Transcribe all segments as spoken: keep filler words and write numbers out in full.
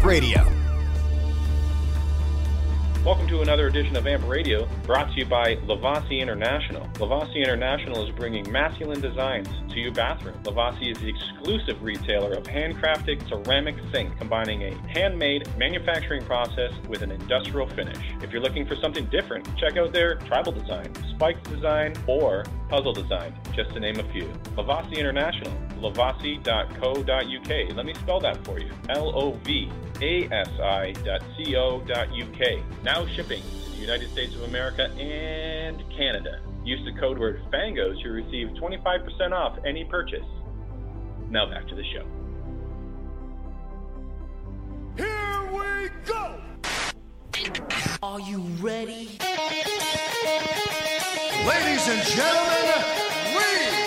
Amp Radio. Welcome to another edition of Amp Radio, brought to you by Lavasi International. Lavasi International is bringing masculine designs to your bathroom. Lavasi is the exclusive retailer of handcrafted ceramic sink, combining a handmade manufacturing process with an industrial finish. If you're looking for something different, check out their tribal design, spiked design, or puzzle design, just to name a few. Lavasi International, lavasi dot co dot u k. Let me spell that for you. L O V A S I dot C O dot U K. Now shipping to the United States of America and Canada. Use the code word FANGOS to receive twenty-five percent off any purchase. Now back to the show. Here we go! Are you ready? Ladies and gentlemen, we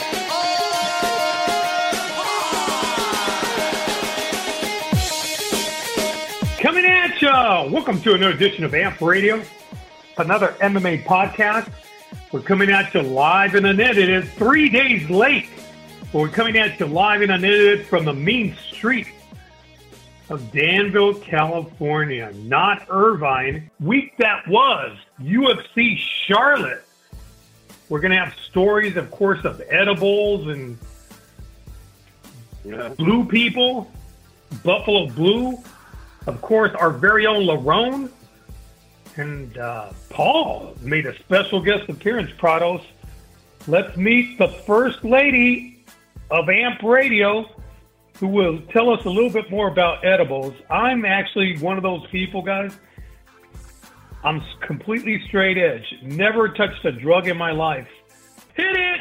Coming at ya! Welcome to another edition of Amp Radio, another M M A podcast. We're coming at you live and unedited. It is three days late, but we're coming at you live and unedited from the mean street of Danville, California, not Irvine. Week that was U F C Charlotte. We're going to have stories, of course, of edibles and yeah. blue people, Buffalo Blue. Of course, our very own Larone and uh, Paul made a special guest appearance, Prados. Let's meet the first lady of Amp Radio, who will tell us a little bit more about edibles. I'm actually one of those people, guys. I'm completely straight edge. Never touched a drug in my life. Hit it!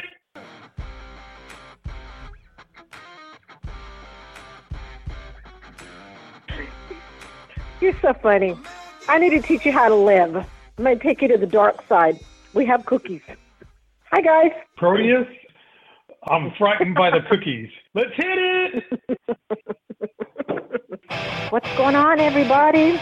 You're so funny. I need to teach you how to live. I'm going to take you to the dark side. We have cookies. Hi, guys. Proteus, I'm frightened by the cookies. Let's hit it! What's going on, everybody?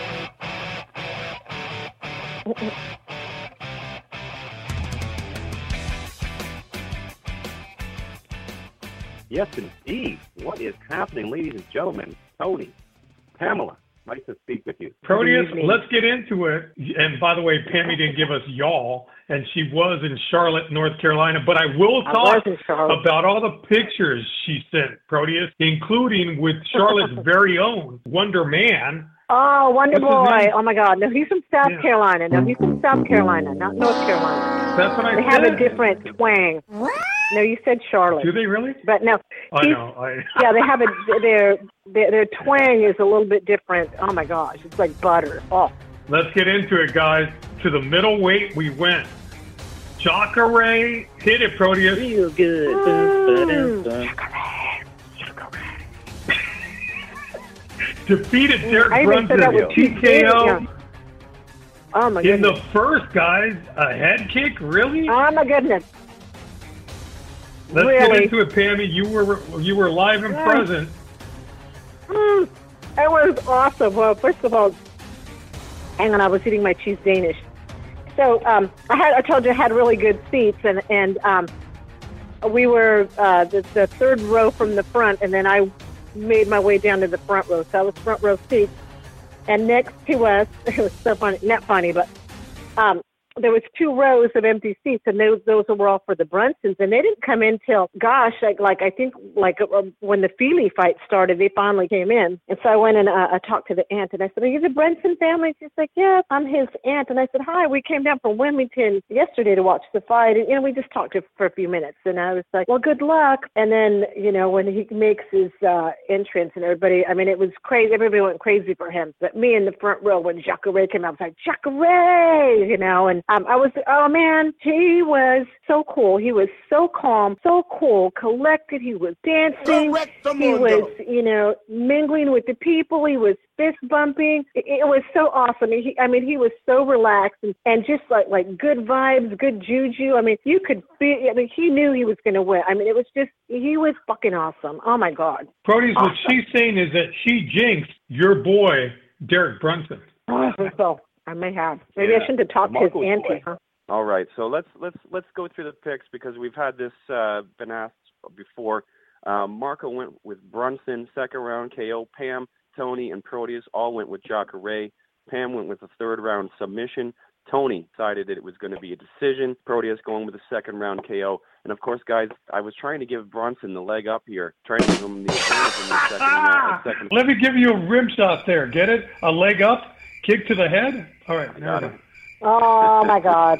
Yes, indeed. What is happening, ladies and gentlemen? Tony, Pamela, nice to speak with you. Proteus, let's get into it. And by the way, Pammy didn't give us y'all, and she was in Charlotte, North Carolina. But I will talk about all the pictures she sent, Proteus, including with Charlotte's very own Wonder Man. Oh, Wonder What's Boy. Oh, my God. No, he's from South Yeah. Carolina. No, he's from South Carolina, not North Carolina. That's what I They said. have a different twang. No, you said Charlotte. Do they really? But no. I he's- know. I... Yeah, they have a, their, their, their twang is a little bit different. Oh, my gosh. It's like butter. Oh. Let's get into it, guys. To the middleweight we went. Jacare, hit it, Proteus. Real good. Mm. Defeated Derek I even said that Brunson with T K O Yeah. Oh, my in goodness. the first, guys. A head kick, really? Oh, my goodness. Let's really? get into it, Pammy. You were you were live and Yeah. present. Mm, it was awesome. Well, first of all, hang on, I was eating my cheese Danish. So um, I had I told you I had really good seats, and and um, we were uh, the, the third row from the front, and then I made my way down to the front row. So I was front row seats, and next to us, it was so funny, not funny, but um, there was two rows of empty seats, and those those were all for the Brunsons, and they didn't come in till, gosh, like, like I think like uh, when the Feely fight started, they finally came in. And so I went and uh, I talked to the aunt, and I said, "Are you the Brunson family?" She's like, "Yes, I'm his aunt." And I said, "Hi, we came down from Wilmington yesterday to watch the fight," and you know, we just talked to, for a few minutes, and I was like, "Well, good luck." And then, you know, when he makes his uh, entrance, and everybody, I mean, it was crazy. Everybody went crazy for him. But me in the front row, when Jacare came out, I was like, "Jacare," you know, and um, I was, oh man, he was so cool. He was so calm, so cool, collected. He was dancing. He was, you know, mingling with the people. He was fist bumping. It, it was so awesome. He, I mean, he was so relaxed and, and just like, like good vibes, good juju. I mean, you could feel, I mean, he knew he was going to win. I mean, it was just, he was fucking awesome. Oh my God. Proteus, awesome. What she's saying is that she jinxed your boy, Derek Brunson. So I may have. Maybe Yeah. I shouldn't have talked to his Marco's auntie, boy. huh? All right, so let's let's let's go through the picks because we've had this uh, been asked before. Um, Marco went with Brunson, second round K O. Pam, Tony, and Proteus all went with Jacare. Pam went with a third-round submission. Tony decided that it was going to be a decision. Proteus going with a second-round K O. And, of course, guys, I was trying to give Brunson the leg up here, trying to give him the advantage in the second, uh, second. Let me give you a rim shot there. Get it? A leg up, kick to the head? All right. I got it. Oh, my God.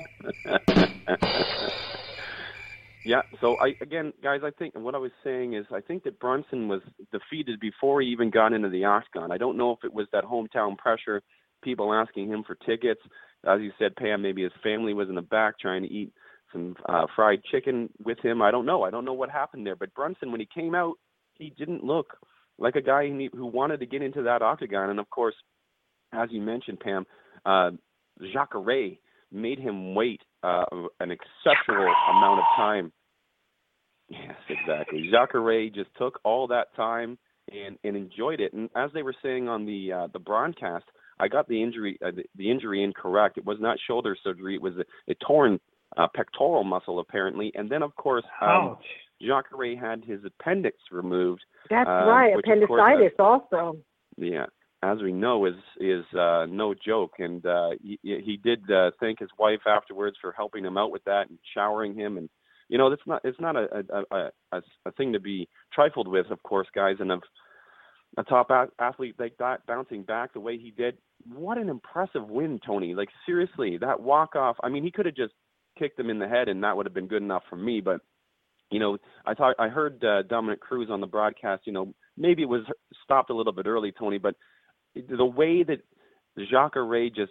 Yeah, so I again, guys, I think, and what I was saying is I think that Brunson was defeated before he even got into the octagon. I don't know if it was that hometown pressure, people asking him for tickets. As you said, Pam, maybe his family was in the back trying to eat some uh, fried chicken with him. I don't know. I don't know what happened there. But Brunson, when he came out, he didn't look like a guy who, who wanted to get into that octagon. And, of course, as you mentioned, Pam, uh, Jacare made him wait uh, an exceptional amount of time. Yes, exactly. Jacare just took all that time and, and enjoyed it. And as they were saying on the uh, the broadcast, I got the injury uh, the, the injury incorrect. It was not shoulder surgery. It was a, a torn uh, pectoral muscle, apparently. And then, of course, um, Jacare had his appendix removed. That's uh, right, which, appendicitis course, uh, also. Yeah. As we know, is is uh, no joke, and uh, he, he did uh, thank his wife afterwards for helping him out with that and showering him. And you know, that's not it's not a a, a, a thing to be trifled with, of course, guys. And of a top athlete like that bouncing back the way he did, what an impressive win, Tony! Like seriously, that walk off. I mean, he could have just kicked him in the head, and that would have been good enough for me. But you know, I thought I heard uh, Dominic Cruz on the broadcast. You know, maybe it was stopped a little bit early, Tony, but the way that Jacare just,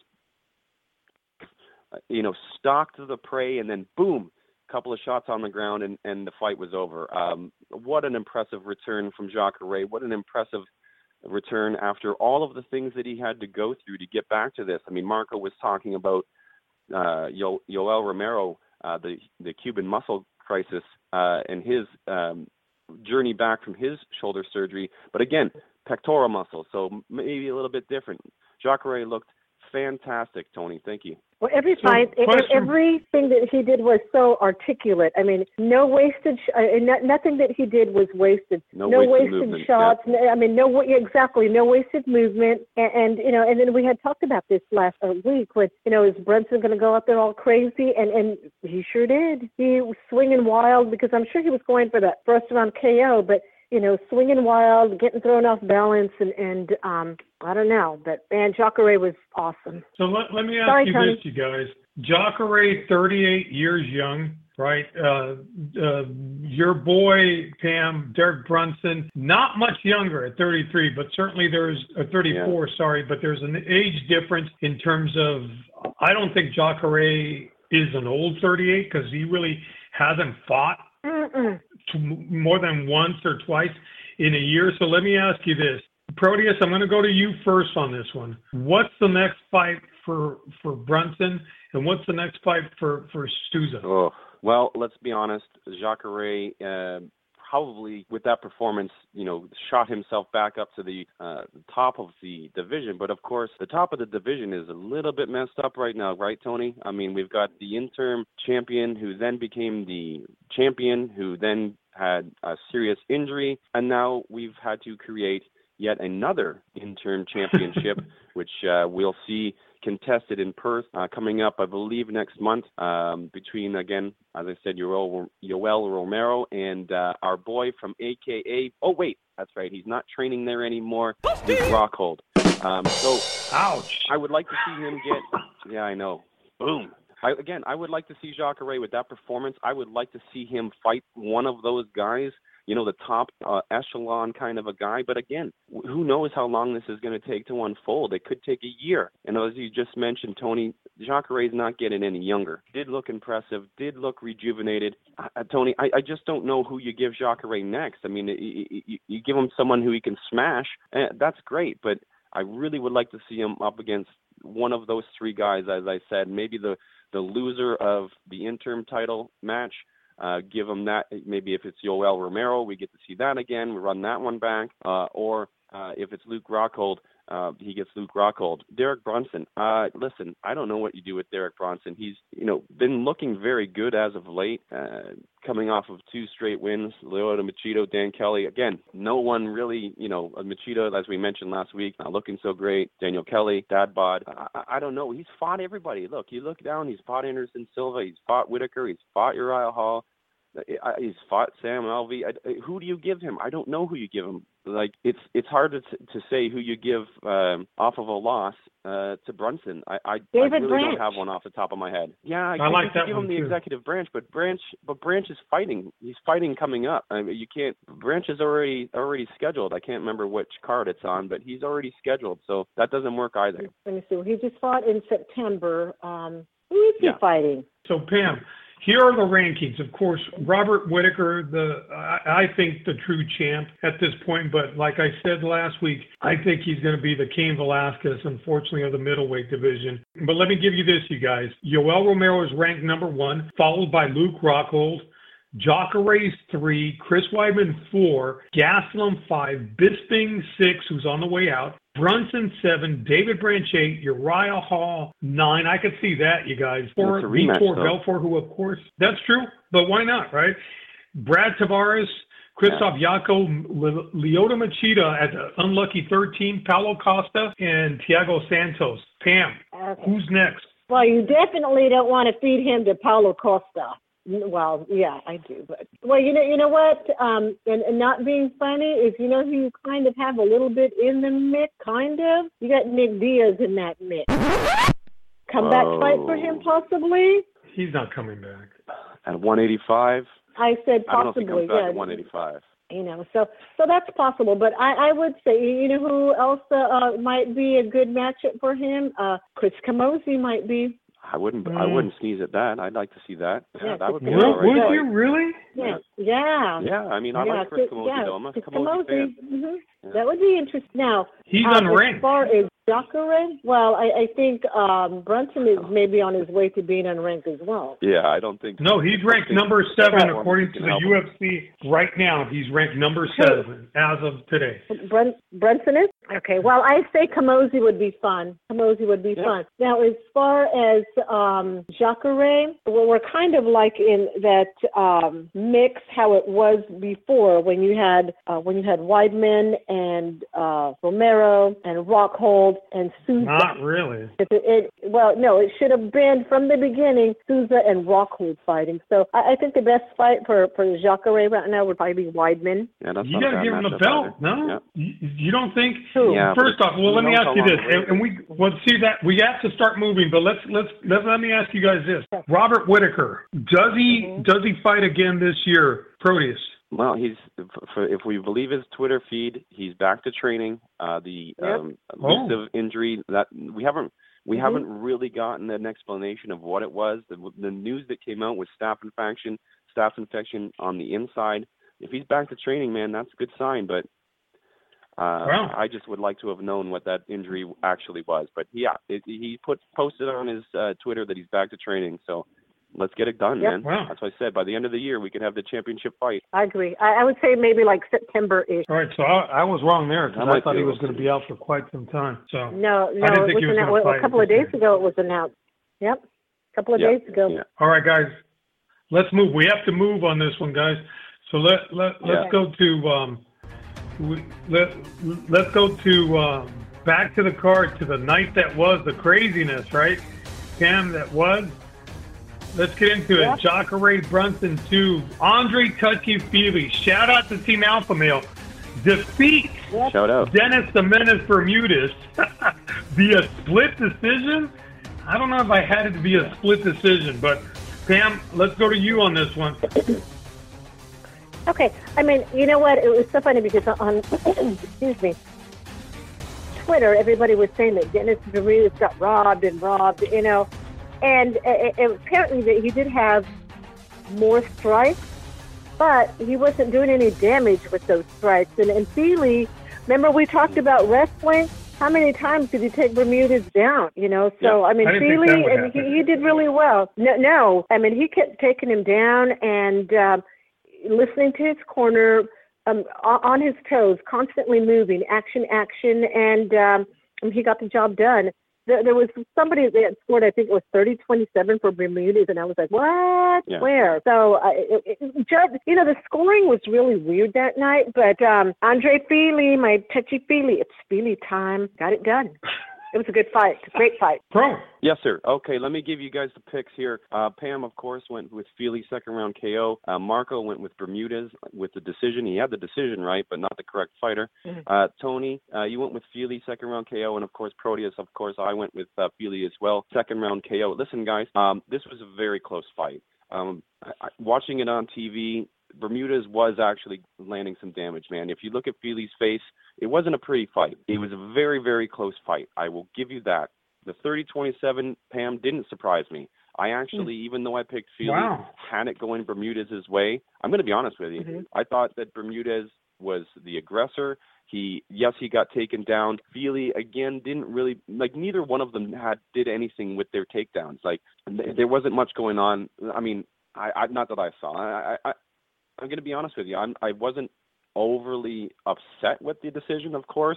you know, stalked the prey and then boom, a couple of shots on the ground and, and the fight was over. Um, what an impressive return from Jacare. What an impressive return after all of the things that he had to go through to get back to this. I mean, Marco was talking about uh, Yo- Yoel Romero, uh, the, the Cuban muscle crisis, uh, and his um, journey back from his shoulder surgery. But again, pectoral muscle, so maybe a little bit different. Jacare looked fantastic, Tony. Thank you. Well, every So, fight, it, question- everything that he did was so articulate. I mean, no wasted, sh- uh, no, nothing that he did was wasted. No, no wasted, wasted movement. shots. Yeah. No, I mean, no, yeah, exactly, no wasted movement. And, and you know, and then we had talked about this last uh, week. With you know, is Brunson going to go out there all crazy? And and he sure did. He was swinging wild because I'm sure he was going for that first round K O, but. You know, swinging wild, getting thrown off balance, and, and um, I don't know. But, man, Jacare was awesome. So let, let me ask Sorry, you Tony. this, you guys. Jacare, thirty-eight years young, right? Uh, uh, your boy, Pam, Derek Brunson, not much younger at thirty-three, but certainly there's a thirty-four, yeah. sorry, but there's an age difference in terms of, I don't think Jacare is an old thirty-eight because he really hasn't fought Mm-mm. to more than once or twice in a year. So let me ask you this. Proteus, I'm going to go to you first on this one. What's the next fight for for Brunson, and what's the next fight for, for Stuzza? Oh, well, let's be honest. Jacare, uh, probably with that performance, you know, shot himself back up to the uh, top of the division. But, of course, the top of the division is a little bit messed up right now, right, Tony? I mean, we've got the interim champion who then became the champion, who then had a serious injury, and now we've had to create yet another interim championship, which uh, we'll see contested in Perth uh, coming up, I believe, next month um, between, again, as I said, Yoel, Yoel Romero and uh, our boy from A K A, oh, wait, that's right, he's not training there anymore, Luke Rockhold. Um, so, ouch! I would like to see him get, yeah, I know, boom. I, again, I would like to see Jacare with that performance. I would like to see him fight one of those guys, you know, the top uh, echelon kind of a guy. But again, who knows how long this is going to take to unfold? It could take a year. And as you just mentioned, Tony, Jacare is not getting any younger. Did look impressive, did look rejuvenated. Uh, Tony, I, I just don't know who you give Jacare next. I mean, you, you, you give him someone who he can smash, eh, that's great. But I really would like to see him up against one of those three guys, as I said, maybe the, the loser of the interim title match. Uh, give him that. Maybe if it's Yoel Romero, we get to see that again. We run that one back. Uh, or uh, if it's Luke Rockhold, Uh, he gets Luke Rockhold. Derek Brunson. Uh, listen, I don't know what you do with Derek Brunson. He's, you know, been looking very good as of late, uh, coming off of two straight wins. Lyoto Machida, Dan Kelly. Again, no one really, you know, Machida, as we mentioned last week, not looking so great. Daniel Kelly, Dad Bod. I, I don't know. He's fought everybody. Look, you look down, he's fought Anderson Silva, he's fought Whitaker, he's fought Uriah Hall. He's fought Sam Alvey. I, who do you give him? I don't know who you give him. Like it's it's hard to to say who you give um, off of a loss uh, to Brunson. I I, I really Branch. don't have one off the top of my head. Yeah, I, I like you that give one him the too. executive branch, but Branch but Branch is fighting. He's fighting coming up. I mean, you can't. Branch is already already scheduled. I can't remember which card it's on, but he's already scheduled, so that doesn't work either. Let me see. He just fought in September. Um, who is he Yeah. fighting? So, Pam, here are the rankings. Of course, Robert Whitaker, the I, I think the true champ at this point. But like I said last week, I think he's going to be the Cain Velasquez, unfortunately, of the middleweight division. But let me give you this, you guys. Yoel Romero is ranked number one, followed by Luke Rockhold. Jacare's three, Chris Weidman four, Gastelum five, Bisping six, who's on the way out, Brunson seven, David Branch eight, Uriah Hall nine. I could see that, you guys. For It's a rematch, Vitor though. Belfort, who of course that's true, but why not, right? Brad Tavares, Christoph Yako, Le- Lyoto Machida at the unlucky thirteen, Paulo Costa, and Thiago Santos. Pam, Okay. who's next? Well, you definitely don't want to feed him to Paulo Costa. Well, yeah, I do. But well, you know, you know what? Um, and, and not being funny is, you know, who you kind of have a little bit in the mix, kind of. You got Nick Diaz in that mix. Comeback Whoa. fight for him, possibly. He's not coming back. At one eighty-five, I said I don't know if he possibly. comes back Yeah. at one eighty-five. You know, so so that's possible. But I, I would say, you know, who else uh, uh, might be a good matchup for him? Uh, Chris Camozzi might be. I wouldn't. I Mm. wouldn't sneeze at that. I'd like to see that. Yeah, Yeah, that would be Yeah, Would, all right. would yeah. you really? Yeah, yeah. Yeah, I mean, I yeah, like Chris Chris- Camozzi, yeah, though. I'm a Chris Camozzi fan. Mhm. Yeah. That would be interesting. Now, He's uh, unranked. as far as Jacare, well, I, I think um, Brunson is maybe on his way to being unranked as well. Yeah, I don't think. No, he's I don't ranked think number seven performance according to can the help U him. F C right now. He's ranked number seven as of today. Brun- Brunson is? Okay, well, I say Camozzi would be fun. Camozzi would be Yeah. fun. Now, as far as um, Jacare, well, we're kind of like in that um, mix how it was before when you had uh, when you had Weidman and uh, Romero and Rockhold and Souza. Not really. It, it, well, no, it should have been from the beginning Souza and Rockhold fighting. So I, I think the best fight for, for Jacare right now would probably be Weidman. Yeah, that's You not a got to bad give him the matchup belt, either. no? Yeah. You, you don't think? Who? Yeah, First but off, well, who let me knows ask how you long this, the and, and we well see that we have to start moving. But let's let's let, let me ask you guys this: Robert Whitaker, does he Mhm. does he fight again this year, Proteus? Well, he's for, if we believe his Twitter feed, he's back to training. Uh, the Yep. um, Oh. elusive injury that we haven't we Mhm. haven't really gotten an explanation of what it was. The, the news that came out was staph infection, staph infection on the inside. If he's back to training, man, that's a good sign. But uh, Wow. I just would like to have known what that injury actually was. But yeah, it, he put posted on his uh, Twitter that he's back to training. So let's get it done, Yep. man. Wow. That's what I said. By the end of the year, we could have the championship fight. I agree. I, I would say maybe like September-ish. All right, so I, I was wrong there I because I, might thought be he was able going to to. be out for quite some time. So No, no, I didn't it think was he was announced, gonna well, fight a couple of this days year. ago it was announced. Yep, a couple of Yeah, days ago. yeah. all right, guys, let's move. We have to move on this one, guys. So let let let's Yeah. go to um, we, let let's go to um, back to the card to the night that was the craziness, right? Pam, that was. Let's get into Yeah. it. Jacare Brunson two, Andre Touchy-Feely. Shout out to Team Alpha Male. Defeat Shout out. Dennis the Menace Bermudez via split decision. I don't know if I had it to be a split decision, but Pam, let's go to you on this one. Okay, I mean, you know what? It was so funny because on, excuse me, Twitter, everybody was saying that Dennis Bermudez got robbed and robbed, you know, and it, it, apparently that he did have more strikes, but he wasn't doing any damage with those strikes. And, and Feely, remember we talked about wrestling? How many times did he take Bermudez down? You know, so Yeah. I mean, I didn't think that Feely, would and he, happen. he did really well. No, no, I mean, he kept taking him down and um, listening to his corner, um, on his toes, constantly moving, action, action, and um, he got the job done. There, there was somebody that scored, I think it was thirty twenty-seven for Bermudez, and I was like, what? Yeah. Where? So, uh, it, it, just, you know, the scoring was really weird that night, but um, Andre Fili, my touchy-feely, it's Fili time, got it done. It was a good fight, great fight. Pro. Yes, sir. Okay, let me give you guys the picks here. Uh, Pam, of course, went with Fili, second round K O. Uh, Marco went with Bermudez with the decision. He had the decision right, but not the correct fighter. Mm-hmm. Uh, Tony, uh, you went with Fili, second round K O, and of course, Proteus, of course, I went with uh, Fili as well, second round K O. Listen, guys, um, this was a very close fight. Um, I, I, watching it on T V, Bermudez was actually landing some damage, man. If you look at Fili's face, it wasn't a pretty fight. It was a very, very close fight. I will give you that. The thirty twenty-seven, Pam, didn't surprise me. I actually, mm. even though I picked Fili, wow. had it going Bermudez's way. I'm going to be honest with you. Mm-hmm. I thought that Bermudez was the aggressor. He, yes, he got taken down. Fili, again, didn't really, like, neither one of them had did anything with their takedowns. Like, th- there wasn't much going on. I mean, I, I not that I saw. I, I, I'm going to be honest with you. I'm, I wasn't overly upset with the decision, of course.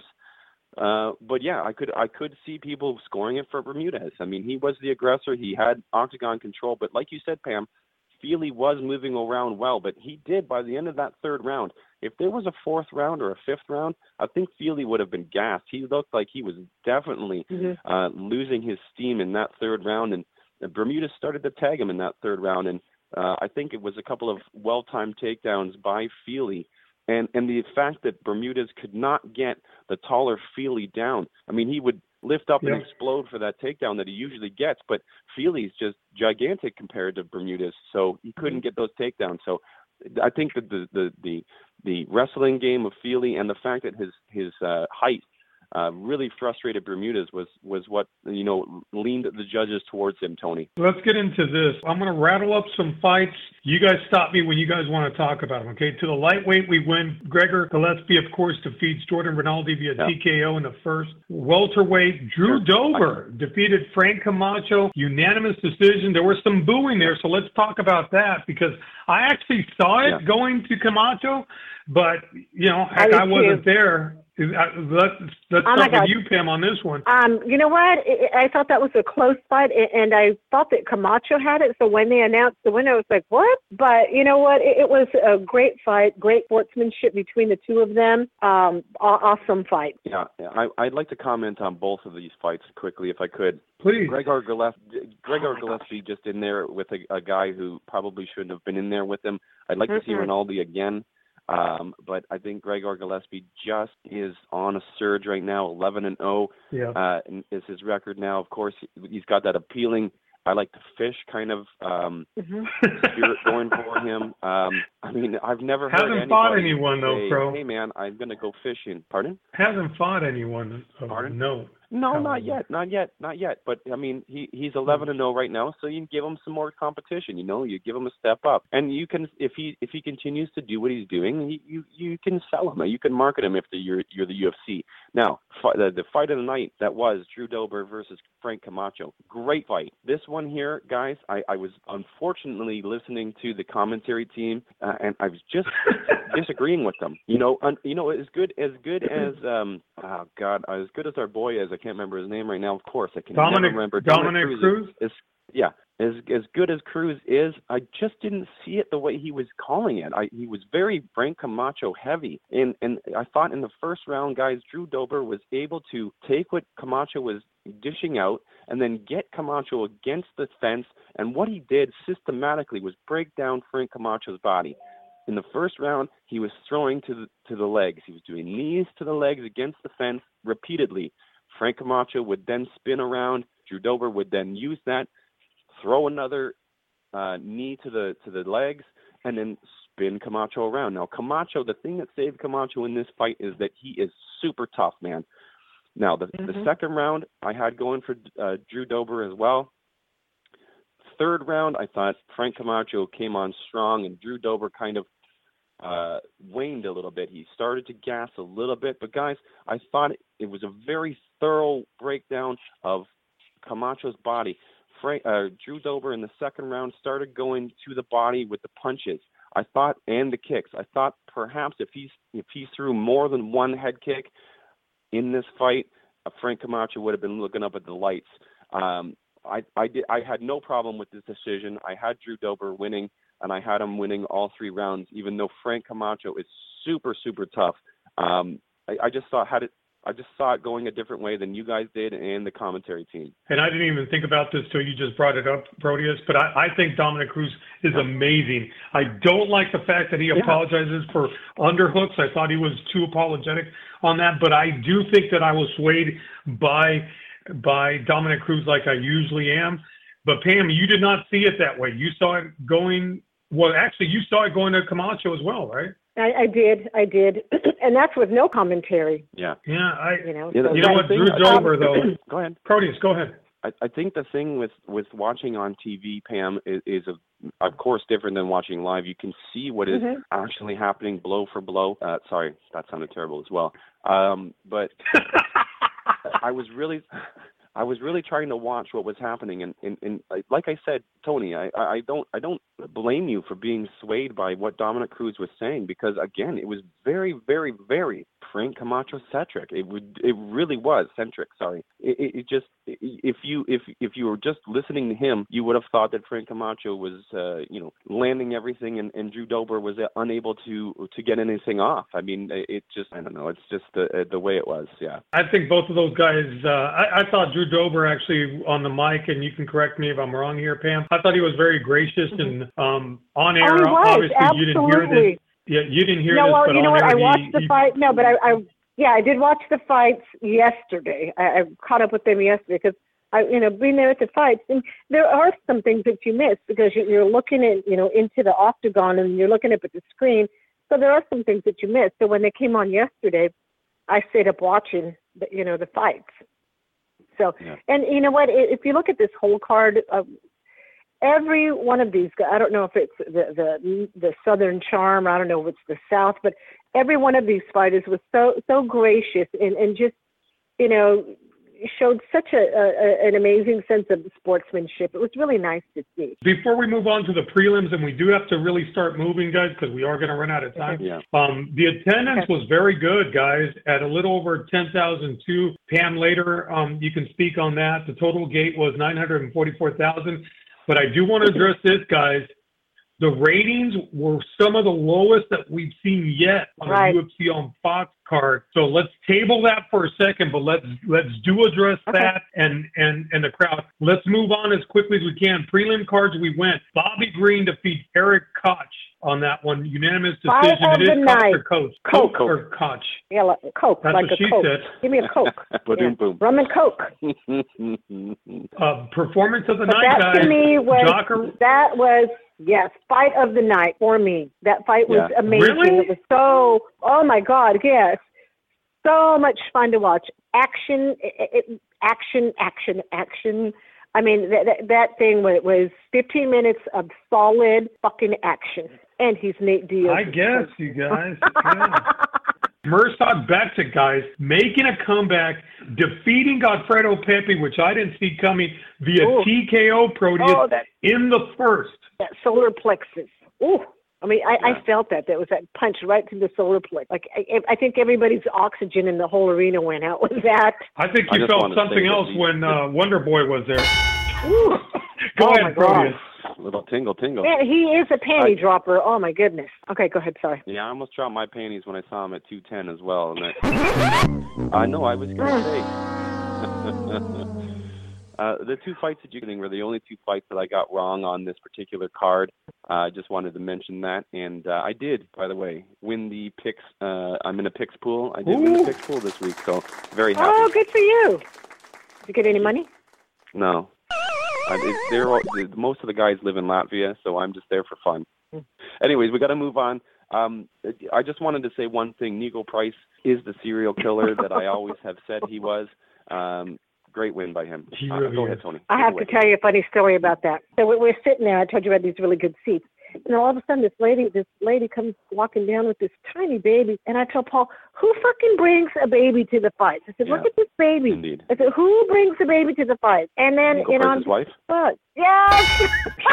Uh, but yeah, I could I could see people scoring it for Bermudez. I mean, he was the aggressor. He had octagon control. But like you said, Pam, Fili was moving around well. But he did by the end of that third round. If there was a fourth round or a fifth round, I think Fili would have been gassed. He looked like he was definitely mm-hmm. uh, losing his steam in that third round. And uh, Bermudez started to tag him in that third round. And uh, I think it was a couple of well-timed takedowns by Fili. And and the fact that Bermudez could not get the taller Fili down. I mean, he would lift up yeah. and explode for that takedown that he usually gets, but Fili's just gigantic compared to Bermudez, so he couldn't get those takedowns. So I think that the the the, the wrestling game of Fili and the fact that his his uh, height uh, really frustrated Bermudez was was what, you know, leaned the judges towards him, Tony. Let's get into this. I'm going to rattle up some fights. You guys stop me when you guys want to talk about them, okay? To the lightweight, we win. Gregor Gillespie, of course, defeats Jordan Rinaldi via yeah. T K O in the first. Welterweight, Drew Dober defeated Frank Camacho, unanimous decision. There was some booing there, so let's talk about that, because I actually saw it yeah. going to Camacho, but, you know, heck, I, I wasn't too. there. Let's, let's oh start with you, Pam, on this one. Um, you know what? I thought that was a close fight, and I thought that Camacho had it. So when they announced the winner, I was like, what? But you know what? It, it was a great fight, great sportsmanship between the two of them. Um, awesome fight. Yeah, I, I'd like to comment on both of these fights quickly, if I could. Please. Gregor Gillespie, Gregor oh Gillespie just in there with a, a guy who probably shouldn't have been in there with him. I'd like mm-hmm. to see Rinaldi again. Um, but I think Gregor Gillespie just is on a surge right now, eleven and oh yeah. uh, is his record now. Of course, he's got that appealing, I like to fish kind of um, mm-hmm. spirit going for him. Um, I mean, I've never heard Hasn't fought anyone, though, say, Pro. hey, man, I'm going to go fishing. Pardon? Hasn't fought anyone. Of Pardon? No. No, Probably. not yet, not yet, not yet. But I mean, he he's eleven and oh right now, so you can give him some more competition. You know, you give him a step up, and you can if he if he continues to do what he's doing, he, you you can sell him, you can market him if the, you're you're the U F C. Now, the the fight of the night that was Drew Dober versus Frank Camacho, great fight. This one here, guys, I, I was unfortunately listening to the commentary team, uh, and I was just disagreeing with them. You know, un, you know, as good as good as um, oh God, as good as our boy is. I can't remember his name right now. Of course, I can Dominic, never remember. Dominic, Dominic Cruz. Cruz? Is, is, yeah, as as good as Cruz is, I just didn't see it the way he was calling it. I, he was very Frank Camacho heavy, and and I thought in the first round, guys, Drew Dober was able to take what Camacho was dishing out and then get Camacho against the fence. And what he did systematically was break down Frank Camacho's body. In the first round, he was throwing to the to the legs. He was doing knees to the legs against the fence repeatedly. Frank Camacho would then spin around. Drew Dober would then use that, throw another uh, knee to the to the legs, and then spin Camacho around. Now, Camacho, the thing that saved Camacho in this fight is that he is super tough, man. Now, the, mm-hmm. the second round, I had going for uh, Drew Dober as well. Third round, I thought Frank Camacho came on strong, and Drew Dober kind of uh, waned a little bit. He started to gas a little bit. But, guys, I thought it was a very thorough breakdown of Camacho's body. Frank, uh, Drew Dober in the second round started going to the body with the punches. I thought, and the kicks. I thought perhaps if he's if he threw more than one head kick in this fight, uh, Frank Camacho would have been looking up at the lights. Um, I I did I had no problem with this decision. I had Drew Dober winning, and I had him winning all three rounds, even though Frank Camacho is super super tough. Um, I, I just saw had it. I just saw it going a different way than you guys did and the commentary team. And I didn't even think about this till you just brought it up, Proteus, but I, I think Dominic Cruz is amazing. I don't like the fact that he Yeah. apologizes for underhooks. I thought he was too apologetic on that, but I do think that I was swayed by by Dominic Cruz like I usually am. But Pam, you did not see it that way. You saw it going, well, actually, you saw it going to Camacho as well, right? I, I did, I did, and that's with no commentary. Yeah. Yeah, I. You know, Yeah, so You know what, that- Drew Dober, though. Go ahead. Proteus, go ahead. I, I think the thing with, with watching on T V, Pam, is, is a, of course different than watching live. You can see what is Mhm. actually happening blow for blow. Uh, sorry, that sounded terrible as well. Um, but I was really, I was really trying to watch what was happening, and, and, and like I said, Tony, I, I don't, I don't blame you for being swayed by what Dominic Cruz was saying, because again, it was very, very, very Frank Camacho centric. It would, it really was centric. Sorry, it, it, it just, if you, if, if you were just listening to him, you would have thought that Frank Camacho was, uh, you know, landing everything, and, and Drew Dober was unable to, to get anything off. I mean, it just, I don't know, it's just the, the way it was. Yeah. I think both of those guys, uh, I, I thought Drew Dober actually on the mic, and you can correct me if I'm wrong here, Pam. I thought he was very gracious and um, on air. Oh, he was, obviously, absolutely. you didn't hear this. Yeah, you didn't hear no, this, well, but you know on what? air, I watched he, the he, fight. No, but I, I, yeah, I did watch the fights yesterday. I, I caught up with them yesterday because I, you know, being there at the fights, and there are some things that you miss because you, you're looking at, you know, into the octagon and you're looking up at the screen. So there are some things that you miss. So when they came on yesterday, I stayed up watching, the, you know, the fights. So, Yeah. and you know what? If you look at this whole card, uh, every one of these guys, I don't know if it's the, the the Southern Charm, I don't know if it's the South, but every one of these fighters was so so gracious and, and just, you know, showed such a, a an amazing sense of sportsmanship. It was really nice to see. Before we move on to the prelims, and we do have to really start moving, guys, because we are going to run out of time. Yeah. Um, the attendance Okay. was very good, guys, at a little over ten thousand two. Pam, later um, you can speak on that. The total gate was nine hundred forty-four thousand. But I do want to address this, guys. The ratings were some of the lowest that we've seen yet on Right. the U F C on Fox card. So let's table that for a second, but let's let's do address Okay. that and, and, and the crowd. Let's move on as quickly as we can. Prelim cards, we went. Bobby Green defeats Eric Koch on that one. Unanimous Fight decision. of It is the Koch night. or Coach? Koch. Koch or Koch? Yeah, like Coke, That's like what a she Coke. said. Give me a Coke. Ba-doom, Yeah. boom. Rum and Coke. Uh, performance of the But night, that guys. to me was Jocker. that was yes, fight of the night for me. That fight was Yeah. amazing. Really? It was so oh my God, yes, so much fun to watch. Action, it, it, action, action, action. I mean that that, that thing was, was fifteen minutes of solid fucking action, and he's Nate Diaz. I guess, you guys. Yeah. Mirsad Bektic, guys, making a comeback, defeating Godfredo Pepe, which I didn't see coming, via Ooh. T K O Proteus Oh, that- in the first. That solar plexus. Ooh. I mean, I, Yeah. I felt that. That was that punch right through the solar plexus. Like, I, I think everybody's oxygen in the whole arena went out with that. I think I you just felt wanna say something that else the- when uh, Wonder Boy was there. Ooh. Go Oh, my ahead, God. Proteus. Little tingle, tingle. Man, he is a panty I- dropper. Oh, my goodness. Okay, go ahead. Sorry. Yeah, I almost dropped my panties when I saw him at two ten as well. And that, I know, I was going to say. uh, the two fights that you getting were the only two fights that I got wrong on this particular card. Uh, I just wanted to mention that. And uh, I did, by the way, win the picks. Uh, I'm in a picks pool. I did win Ooh. the picks pool this week, so very happy. Oh, good for you. Did you get any money? No. I, it, they're all, most of the guys live in Latvia, so I'm just there for fun. Anyways, we got to move on. Um, I just wanted to say one thing. Nico Price is the serial killer that I always have said he was. Um, great win by him. He Uh, really go is. ahead, Tony. I Take have it to away. tell you a funny story about that. So we- we're sitting there. I told you we had these really good seats. And all of a sudden, this lady, this lady comes walking down with this tiny baby. And I tell Paul, who fucking brings a baby to the fight? I said, Yeah. look at this baby. Indeed. I said, who brings a baby to the fight? And then, Nico you know, I'm Price's wife? fuck. Yes!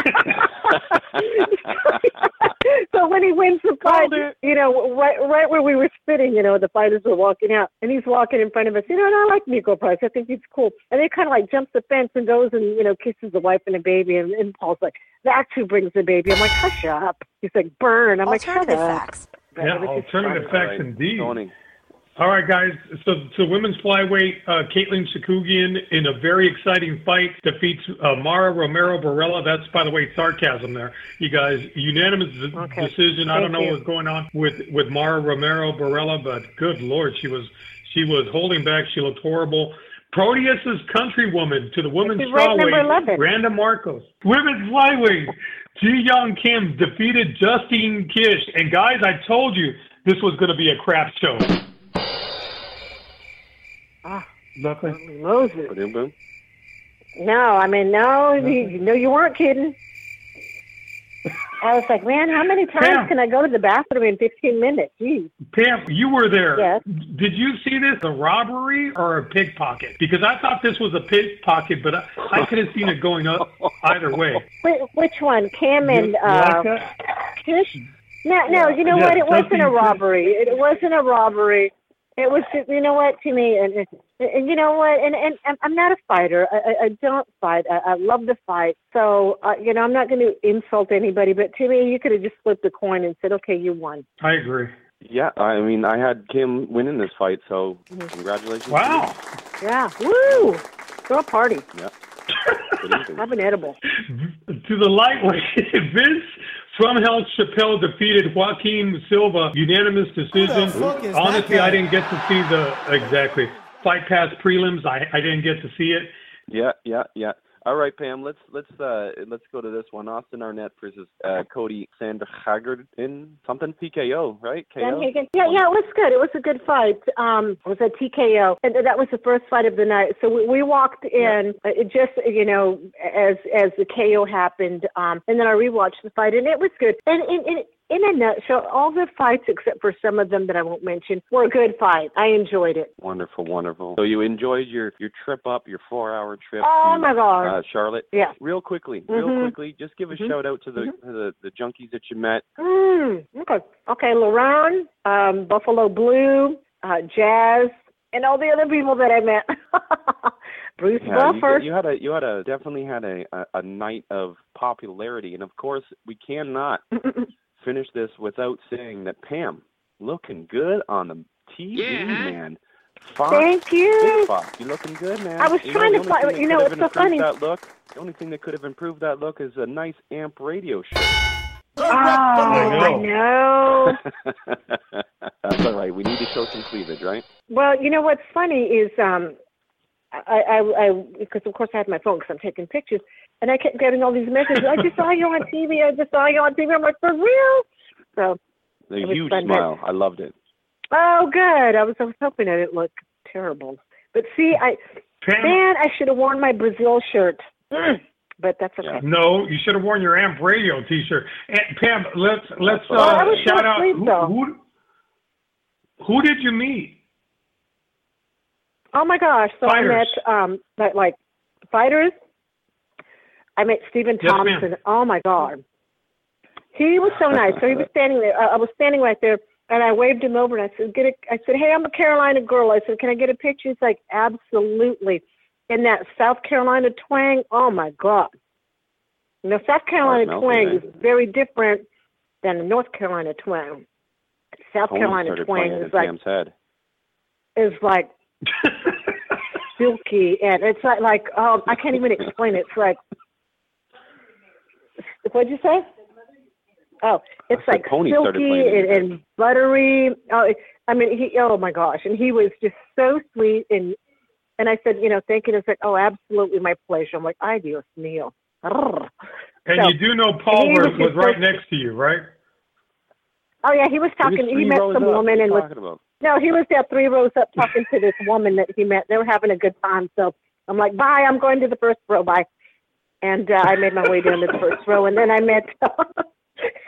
So when he wins the fight, you know, right, right where we were sitting, you know, the fighters were walking out, and he's walking in front of us. You know, and I like Nico Price. I think he's cool. And he kind of like jumps the fence and goes and, you know, kisses the wife and the baby. And, and Paul's like, that's who brings the baby. I'm like, hush up. He's like, burn. I'm like, shut Alternative up. facts. But Yeah, it was just alternative funny. facts All right, indeed. Tony. All right, guys. So, so women's flyweight, uh, Caitlin Chookagian in a very exciting fight defeats uh, Mara Romero Barella. That's, by the way, sarcasm there. You guys, unanimous d- Okay. decision. I don't Thank know you. what's going on with, with Mara Romero Barella, but good Lord, she was she was holding back. She looked horrible. Proteus's countrywoman to the women's She's ranked number strawweight, eleven. Randa Marcos. Women's flyweight, Ji Young Kim defeated Justine Kish. And guys, I told you this was going to be a crap show. Ah, Nothing. Moses. Boom, boom. No, I mean, no, you, no, you weren't kidding. I was like, man, how many times Pam. can I go to the bathroom in fifteen minutes? Jeez. Pam, you were there. Yes. Did you see this a robbery or a pickpocket? Because I thought this was a pickpocket, but I, I could have seen it going up either way. Which, which one? Cam and uh, Bianca? Kish? No, no, you know Yeah, what? It wasn't Justine a Kish. robbery. It wasn't a robbery. It was just, you know what, to me, and, and, and you know what, and, and, and I'm not a fighter. I, I, I don't fight. I, I love to fight. So, uh, you know, I'm not going to insult anybody, but to me, you could have just flipped a coin and said, okay, you won. I agree. Yeah, I mean, I had Kim winning this fight, so congratulations. Wow. Yeah. Woo! Throw a party. Yeah. Good evening. Have an edible. To the lightweight, Vince from Hell Chappelle defeated Joaquin Silva, unanimous decision. fuck is Honestly, that guy? I didn't get to see the, exactly, fight past prelims. I, I didn't get to see it. Yeah, yeah, yeah. All right, Pam. Let's let's uh let's go to this one. Austin Arnett versus uh, Cody Sandhagen in something T K O, right? K O. Dan Hagen. Yeah, yeah, it was good. It was a good fight. Um, it was a T K O, and that was the first fight of the night. So we, we walked in, uh, it just you know, as as the K O happened, um, and then I rewatched the fight, and it was good. And in in in a nutshell, all the fights except for some of them that I won't mention were a good fight. I enjoyed it. Wonderful, wonderful. So you enjoyed your your trip up, your four-hour trip Oh to my God. uh, Charlotte. Yeah. Real quickly, real Mhm. quickly, just give a Mhm. shout out to the, Mhm. to the the junkies that you met. Mm, okay. Okay, Lerone, um, Buffalo Blue, uh, Jazz, and all the other people that I met. Bruce Yeah, Buffer. you, you had a you had a definitely had a, a a night of popularity, and of course we cannot finish this without saying that Pam looking good on the T V, man. Fox, Thank you. Big Fox, you looking good, man. I was You trying know, to the only find- thing you that know, could it's have so improved funny. That look, the only thing that could have improved that look is a nice amp radio shirt. Oh, I know. That's all right. We need to show some cleavage, right? Well, you know what's funny is um, I, I, I, because of course I had my phone because I'm taking pictures, and I kept getting all these messages. I just saw you on T V. I just saw you on T V. I'm like, for real? So, The It was huge fun, smile. I loved it. oh, good. I was, I was hoping I didn't look terrible, but see, I, Pam, man, I should have worn my Brazil shirt. Mm, but that's okay. Yeah. no, you should have worn your Amp Radio T-shirt. And Pam, let's let's uh, Well, I was shout so out. asleep, Who, though. who, who did you meet? Oh my gosh! So Fighters. I met um like, like fighters. I met Stephen Yes, ma'am. Thompson. Oh my God, he was so nice. So he was standing there. I I was standing right there, and I waved him over, and I said, "Get a." I said, "Hey, I'm a Carolina girl." I said, "Can I get a picture?" He's like, "Absolutely." In that South Carolina twang. Oh my God. You know, South Carolina Mark twang Melton, is very different than the North Carolina twang. South Tony Carolina started twang playing is in like Pam's head. is like silky, and it's like like um I can't even explain it. It's like, what'd you say? Oh, it's I said like Pony started silky playing and, it. and buttery. Oh, it, I mean, he. Oh my gosh, and he was just so sweet, and and I said, you know, thank you. And I said, oh, absolutely, my pleasure. I'm like, ay Dios mío. Arrgh. And So, you do know Paul he was was, was just right so- next to you, right? Oh yeah, he was He was talking. He three met rows some up. woman What are and you was talking about? no, he was there three rows up talking to this woman that he met. They were having a good time. So I'm like, bye, I'm going to the first row, bye. And uh, I made my way down to the first row, and then I met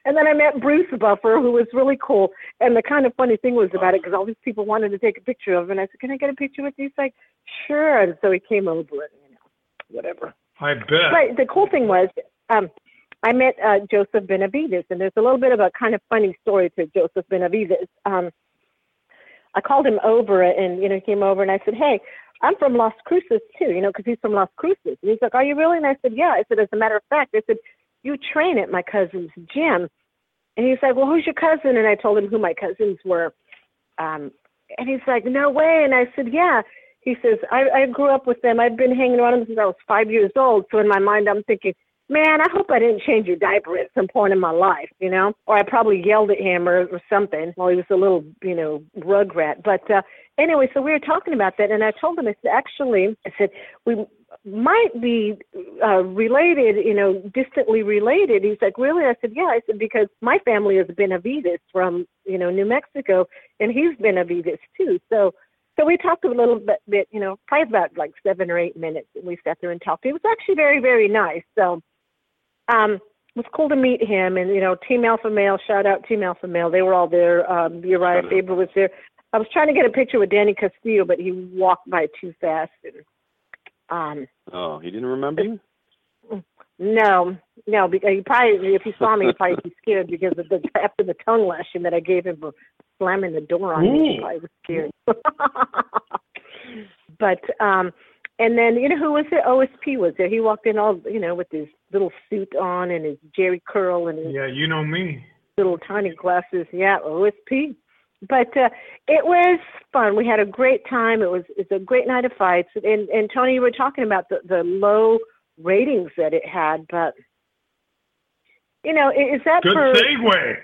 And then I met Bruce Buffer, who was really cool. And the kind of funny thing was about it, because all these people wanted to take a picture of him. And I said, can I get a picture with you? He's like, sure. And so he came over and, you know, whatever. I bet. But the cool thing was, um, I met uh, Joseph Benavides, and there's a little bit of a kind of funny story to Joseph Benavides. Um, I called him over, and, you know, he came over, and I said, hey, I'm from Las Cruces, too, you know, because he's from Las Cruces. And he's like, are you really? And I said, yeah. I said, as a matter of fact, I said, you train at my cousin's gym. And he's like, well, who's your cousin? And I told him who my cousins were. Um, and he's like, no way. And I said, yeah. He says, I, I grew up with them. I've been hanging around them since I was five years old. So in my mind, I'm thinking, man, I hope I didn't change your diaper at some point in my life, you know, or I probably yelled at him or, or something while he was a little, you know, rugrat. But uh, anyway, so we were talking about that, and I told him, I said, actually, I said, we might be uh, related, you know, distantly related. He's like, really? I said, yeah. I said, because my family is Benavides from, you know, New Mexico, and he's Benavides too. So So we talked a little bit, bit, you know, probably about like seven or eight minutes, and we sat there and talked. It was actually very, very nice. So um, it was cool to meet him. And, you know, Team Alpha Male, shout out Team Alpha Male. They were all there. Um, Uriah Faber was there. I was trying to get a picture with Danny Castillo, but he walked by too fast. And, um, oh, he didn't remember you? No, no, because he probably, if he saw me, he'd probably be scared because of the, after the tongue lashing that I gave him for slamming the door on me, he probably was scared. But, um, and then, you know, who was there? O S P was there. He walked in all, you know, with his little suit on and his jerry curl and his yeah, you know me. little tiny glasses. Yeah, O S P. But uh, it was fun. We had a great time. It was it's a great night of fights. And, and Tony, you were talking about the, the low ratings that it had, but, you know, is that Good for... segue.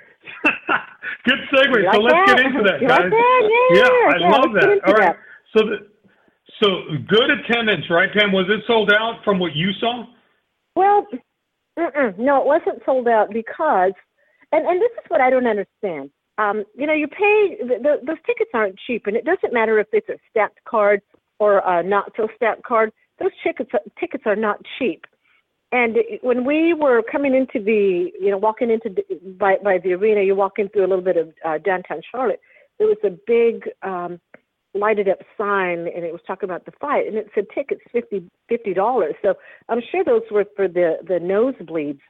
Good segue. Like so let's that? get into that, You guys. like that? Yeah, yeah, I yeah, love let's get that. into All right. that. So, the, so good attendance, right, Pam? Was it sold out from what you saw? Well, mm-mm, no, it wasn't sold out because, and, and this is what I don't understand. Um, you know, you pay, the, the, those tickets aren't cheap, and it doesn't matter if it's a stacked card or a not so stacked card. Those tickets, tickets are not cheap. And when we were coming into the, you know, walking into the, by, by the arena, you're walking through a little bit of uh, downtown Charlotte, there was a big um, lighted up sign, and it was talking about the fight, and it said tickets fifty dollars. So I'm sure those were for the, the nosebleeds.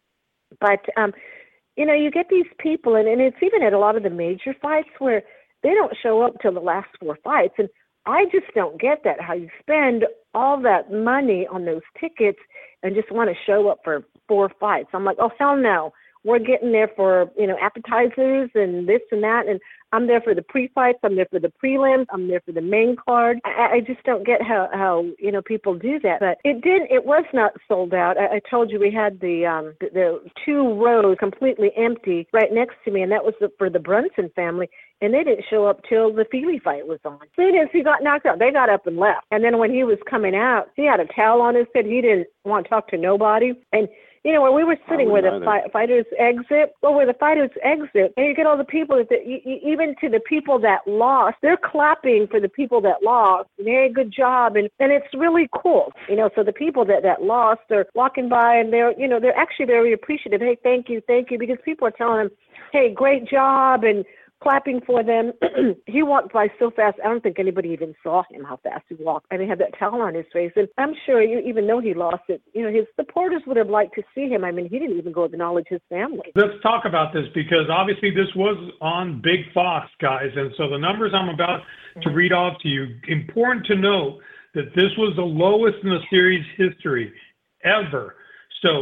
But, um, you know, you get these people, and, and it's even at a lot of the major fights where they don't show up till the last four fights. And I just don't get that, how you spend all that money on those tickets and just want to show up for four fights. I'm like, oh, hell no. We're getting there for, you know, appetizers and this and that. And I'm there for the pre-fights. I'm there for the prelims. I'm there for the main card. I, I just don't get how, how, you know, people do that. But it did, it was not sold out. I, I told you we had the, um, the, the two rows completely empty right next to me, and that was the, for the Brunson family. And they didn't show up till the Feely fight was on. As soon as he got knocked out, they got up and left. And then when he was coming out, he had a towel on his head. He didn't want to talk to nobody. And, you know, where we were sitting where the fi- fighters exit, well, where the fighters exit, and you get all the people, that, that even to the people that lost, they're clapping for the people that lost. And, hey, good job. And, and it's really cool. You know, so the people that, that lost are walking by, and they're, you know, they're actually very appreciative. Hey, thank you, thank you, because people are telling them, hey, great job, and clapping for them. He walked by so fast, I don't think anybody even saw him, how fast he walked. I mean, he had that towel on his face. And I'm sure, you, even though he lost it, you know, his supporters would have liked to see him. I mean, he didn't even go acknowledge his family. Let's talk about this, because obviously this was on Big Fox, guys. And so the numbers I'm about to read off to you, important to note that this was the lowest in the series history ever. So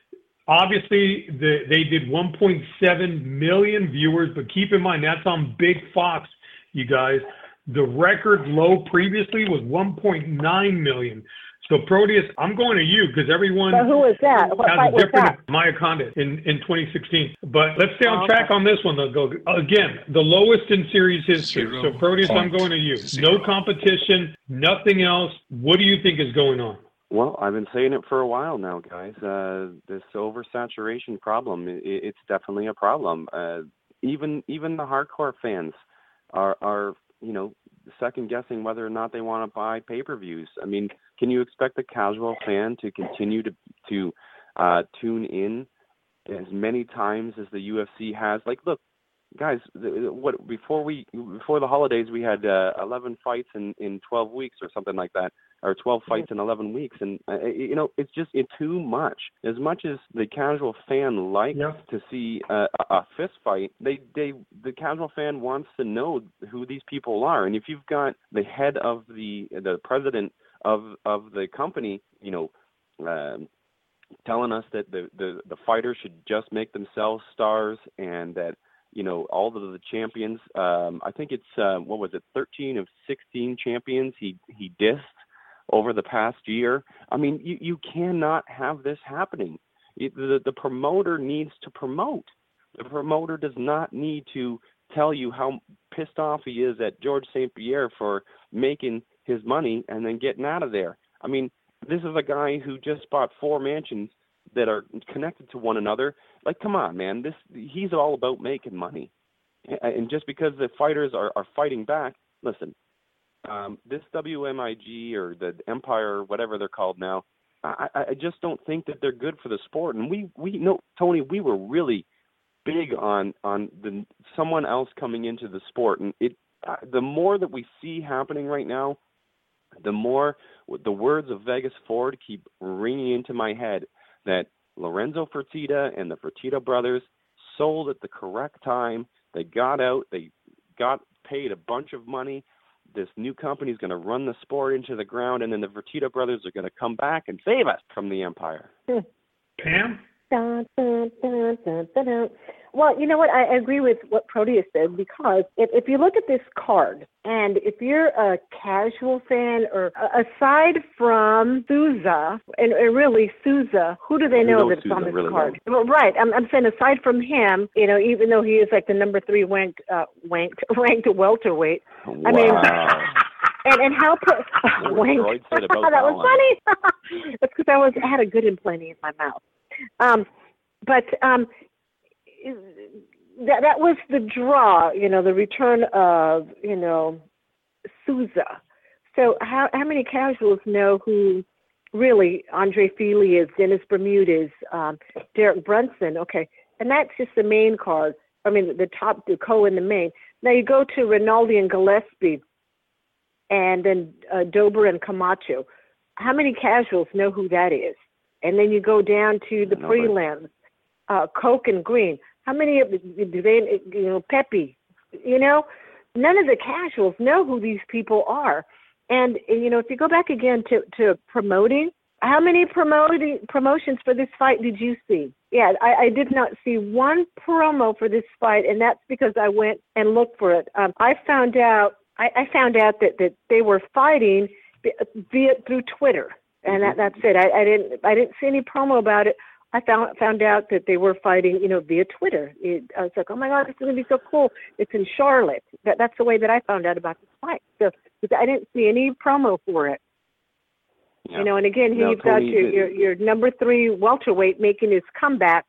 obviously, the, they did one point seven million viewers, but keep in mind, that's on Big Fox, you guys. The record low previously was one point nine million. So, Proteus, I'm going to you because everyone but who was that? What has fight a different was that? Maya Condit in, in twenty sixteen. But let's stay on Oh, track okay. on this one, though. Go, again, the lowest in series history. Zero so, Proteus, I'm point going to you. zero. No competition, nothing else. What do you think is going on? Well, I've been saying it for a while now, guys. Uh, this oversaturation problem, it, it's definitely a problem. Uh, even even the hardcore fans are, are, you know, second guessing whether or not they want to buy pay-per-views. I mean, can you expect the casual fan to continue to to uh, tune in as many times as the U F C has. Like, look, guys, what before we before the holidays we had uh, eleven fights in, in twelve weeks or something like that, or twelve fights in eleven weeks, and uh, you know it's just it's too much. As much as the casual fan likes yeah. to see a, a fist fight, they they the casual fan wants to know who these people are, and if you've got the head of the the president of of the company, you know. Um, telling us that the, the, the fighters should just make themselves stars and that, you know, all of the champions, um, I think it's, uh, what was it, thirteen of sixteen champions he, he dissed over the past year. I mean, you, you cannot have this happening. It, the, the promoter needs to promote. The promoter does not need to tell you how pissed off he is at George Saint Pierre for making his money and then getting out of there. I mean, this is a guy who just bought four mansions that are connected to one another. Like, come on, man. This he's all about making money. And just because the fighters are, are fighting back, listen, um, this W M I G or the Empire or whatever they're called now, I, I just don't think that they're good for the sport. And we, we know, Tony, we were really big on, on the someone else coming into the sport. And it uh, the more that we see happening right now, the more the words of Vegas Ford keep ringing into my head that Lorenzo Fertitta and the Fertitta brothers sold at the correct time. They got out. They got paid a bunch of money. This new company is going to run the sport into the ground, and then the Fertitta brothers are going to come back and save us from the empire. Pam? Dun, dun, dun, dun, dun, dun. Well, you know what? I agree with what Proteus said, because if, if you look at this card, and if you're a casual fan, or uh, aside from Souza, and, and really Souza, who do they know that's on this really card? Well, right. I'm, I'm saying aside from him, you know, even though he is like the number three ranked, uh, ranked, ranked welterweight. Wow. I mean, and and how pro- wanked. that, that was funny. That's because I was I had a good implanting in my mouth. Um, but um. That that was the draw, you know, the return of, you know, Souza. So how how many casuals know who really Andre Fili is, Dennis Bermudez, um, Derek Brunson? Okay, and that's just the main card. I mean, the top, the co in the main. Now you go to Rinaldi and Gillespie, and then uh, Dober and Camacho. How many casuals know who that is? And then you go down to the prelims, uh, Coke and Green. How many of do they, you know, Pepe, you know, none of the casuals know who these people are. And, you know, if you go back again to, to promoting, how many promoting promotions for this fight did you see? Yeah, I, I did not see one promo for this fight, and that's because I went and looked for it. Um, I found out, I, I found out that, that they were fighting via through Twitter, and that, that's it. I, I didn't, I didn't see any promo about it. I found found out that they were fighting, you know, via Twitter. It, I was like, oh my God, this is gonna be so cool. It's in Charlotte. That that's the way that I found out about this fight. So I didn't see any promo for it. Yeah. You know, and again, here now, you've Tony, got your, your your number three welterweight making his comeback,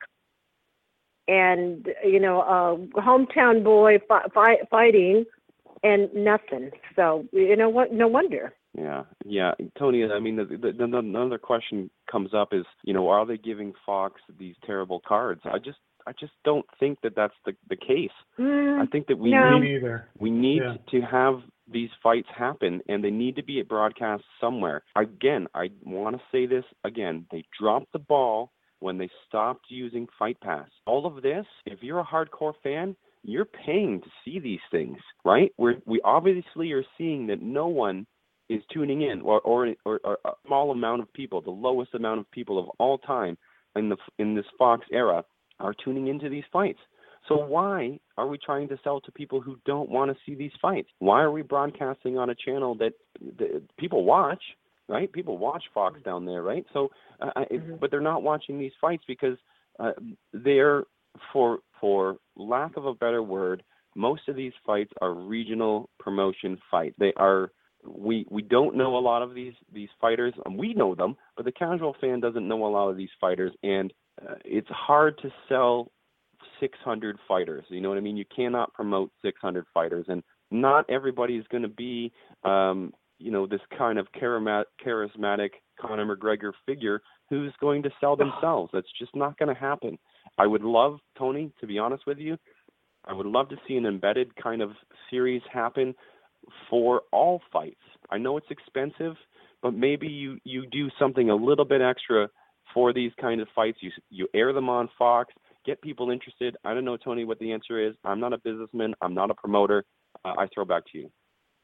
and you know, uh, hometown boy fi- fi- fighting, and nothing. So you know what? No wonder. Yeah, yeah, Tony. I mean, the, the, the, another question comes up is, you know, are they giving Fox these terrible cards? I just, I just don't think that that's the the case. Mm, I think that we no. need we need yeah. to have these fights happen, and they need to be broadcast somewhere. Again, I want to say this again: they dropped the ball when they stopped using Fight Pass. All of this, if you're a hardcore fan, you're paying to see these things, right? We're we obviously are seeing that no one is tuning in, or, or or or a small amount of people, the lowest amount of people of all time in the in this Fox era, are tuning into these fights. So why are we trying to sell to people who don't want to see these fights? Why are we broadcasting on a channel that, that people watch, right? People watch Fox down there, right? So, uh, mm-hmm. but they're not watching these fights because uh, they're, for for lack of a better word, most of these fights are regional promotion fights. They are. We we don't know a lot of these these fighters. And we know them, but the casual fan doesn't know a lot of these fighters, and uh, it's hard to sell six hundred fighters. You know what I mean? You cannot promote six hundred fighters, and not everybody is going to be, um, you know, this kind of charismatic Conor McGregor figure who's going to sell themselves. That's just not going to happen. I would love, Tony, to be honest with you, I would love to see an embedded kind of series happen for all fights. I know it's expensive, but maybe you, you do something a little bit extra for these kind of fights. You you air them on Fox, get people interested. I don't know, Tony, what the answer is. I'm not a businessman. I'm not a promoter. Uh, I throw back to you.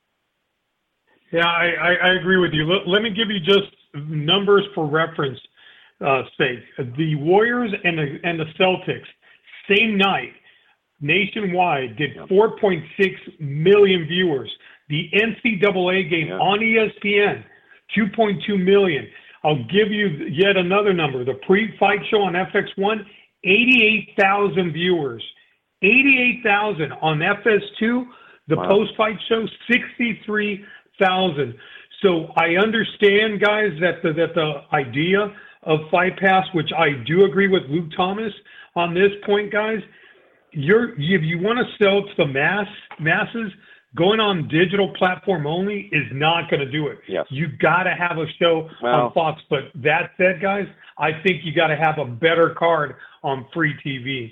Yeah, I, I, I agree with you. Let, let me give you just numbers for reference uh, sake. The Warriors and the, and the Celtics, same night, nationwide, did four point six million viewers. The N C double A game yeah. on E S P N, two point two million. I'll give you yet another number. The pre-fight show on F X one, eighty-eight thousand viewers. eighty-eight thousand. On F S two, the wow. post-fight show, sixty-three thousand. So I understand, guys, that the, that the idea of Fight Pass, which I do agree with Luke Thomas on this point, guys, you're, if you want to sell to the mass masses, going on digital platform only is not going to do it. Yes. You got to have a show well, on Fox. But that said, guys, I think you got to have a better card on free T V.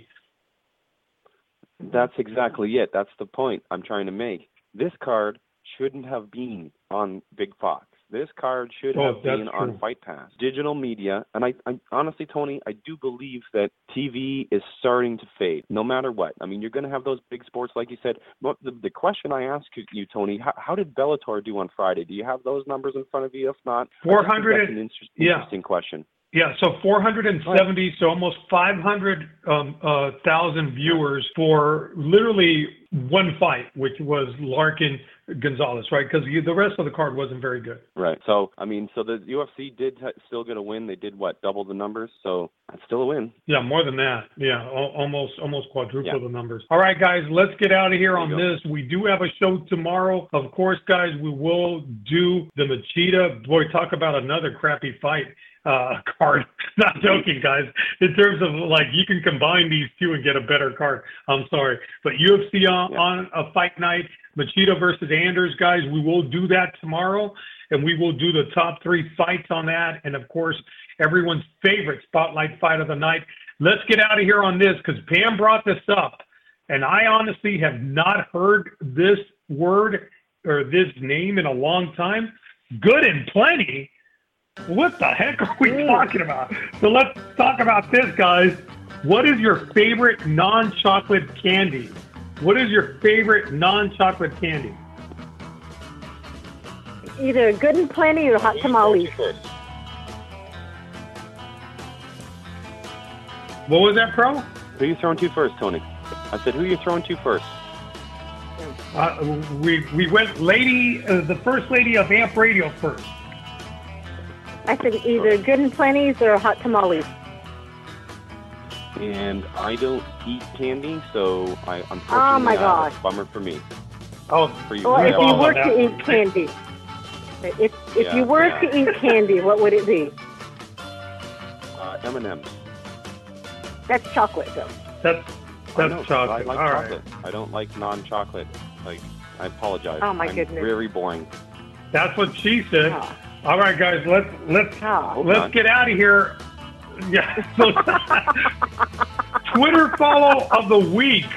That's exactly it. That's the point I'm trying to make. This card shouldn't have been on Big Fox. This card should oh, have been true. on Fight Pass. Digital media, and I, I honestly, Tony, I do believe that T V is starting to fade, no matter what. I mean, you're going to have those big sports, like you said. The, the question I ask you, Tony, how, how did Bellator do on Friday? Do you have those numbers in front of you? If not, four hundred. That's an interest, yeah. interesting question. Yeah, so four hundred seventy, so almost five hundred um, uh, thousand viewers for literally one fight, which was Larkin Gonzalez, right? Because the rest of the card wasn't very good. Right. So, I mean, so the U F C did t- still get a win. They did, what, double the numbers? So that's still a win. Yeah, more than that. Yeah, al- almost almost quadruple yeah. the numbers. All right, guys, let's get out of here there on this. We do have a show tomorrow. Of course, guys, we will do the Machida. Boy, talk about another crappy fight. Uh, card. Not joking, guys. In terms of, like, you can combine these two and get a better card. I'm sorry. But U F C on, yeah. on a fight night, Machida versus Anders, guys, we will do that tomorrow, and we will do the top three fights on that. And, of course, everyone's favorite spotlight fight of the night. Let's get out of here on this because Pam brought this up, and I honestly have not heard this word or this name in a long time. Good and Plenty. What the heck are we talking about? So let's talk about this, guys. What is your favorite non-chocolate candy? What is your favorite non-chocolate candy? Either Good and Plenty or Hot Tamales. What was that, Pro? Who are you throwing to first, Tony? I said, who are you throwing to first? Uh, we we went lady, uh, the first lady of Amp Radio first. I said either Good and Plenty's or Hot Tamales. And I don't eat candy, so I unfortunately oh my gosh. Uh, bummer for me. Oh, for you. Well, if you were to eat candy, if if yeah, you were yeah. to eat candy, what would it be? Uh, M and M's. That's chocolate, though. That's that's I know, chocolate. I like All chocolate. right. I don't like non-chocolate. Like, I apologize. Oh my I'm goodness. Very boring. That's what she said. Oh. All right, guys, let's let's oh. let's get out of here. Yeah. So, Twitter follow of the week.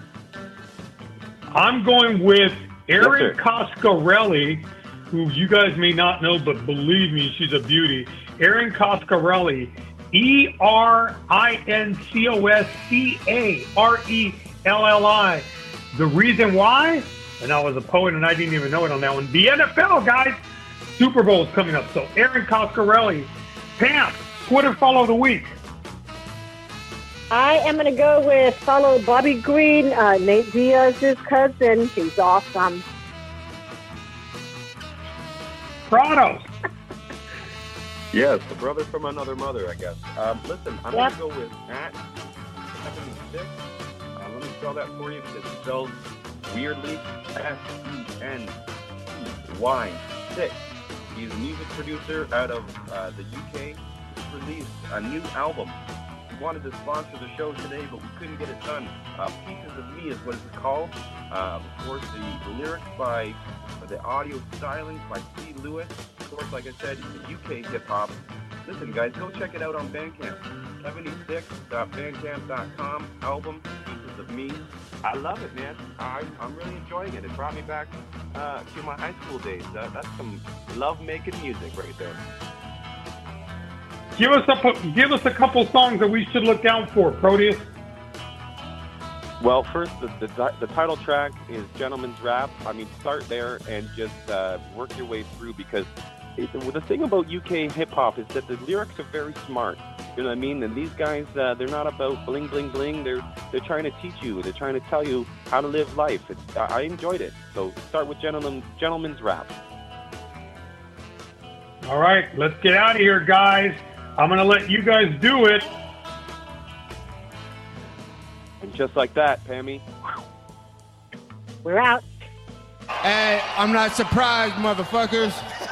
I'm going with Erin yes, Coscarelli, who you guys may not know, but believe me, she's a beauty. Erin Coscarelli, E R I N C O S C A R E L L I. The reason why, and I was a poet and I didn't even know it on that one. The N F L, guys. Super Bowl is coming up. So, Erin Coscarelli. Pam, Twitter follow of the week. I am going to go with follow Bobby Green, uh, Nate Diaz's cousin. He's awesome. Prados. Yes, the brother from another mother, I guess. Um, listen, I'm yep. going to go with at seventy-six. Uh, let me spell that for you because it spells weirdly. S E N T Y six. He's a music producer out of uh, the U K. He's released a new album. We wanted to sponsor the show today, but we couldn't get it done. Uh, Pieces of Me is what it's called. Uh, of course, the, the lyrics by uh, the audio styling by C. Lewis. Of course, like I said, the U K hip-hop. listen, guys, go check it out on Bandcamp. seventy-six dot bandcamp dot com album, Pieces of Me. I love it, man. I, I'm really enjoying it. It brought me back uh, to my high school days. Uh, that's some love-making music right there. Give us a give us a couple songs that we should look out for, Proteus. Well, first, the, the the title track is Gentleman's Rap. I mean, start there and just uh, work your way through, because it, the thing about U K hip-hop is that the lyrics are very smart. You know what I mean? And these guys, uh, they're not about bling, bling, bling. They're they're trying to teach you. They're trying to tell you how to live life. It's, I enjoyed it. So start with Gentleman, Gentleman's Rap. All right, let's get out of here, guys. I'm going to let you guys do it. And just like that, Pammy. We're out. Hey, I'm not surprised, motherfuckers.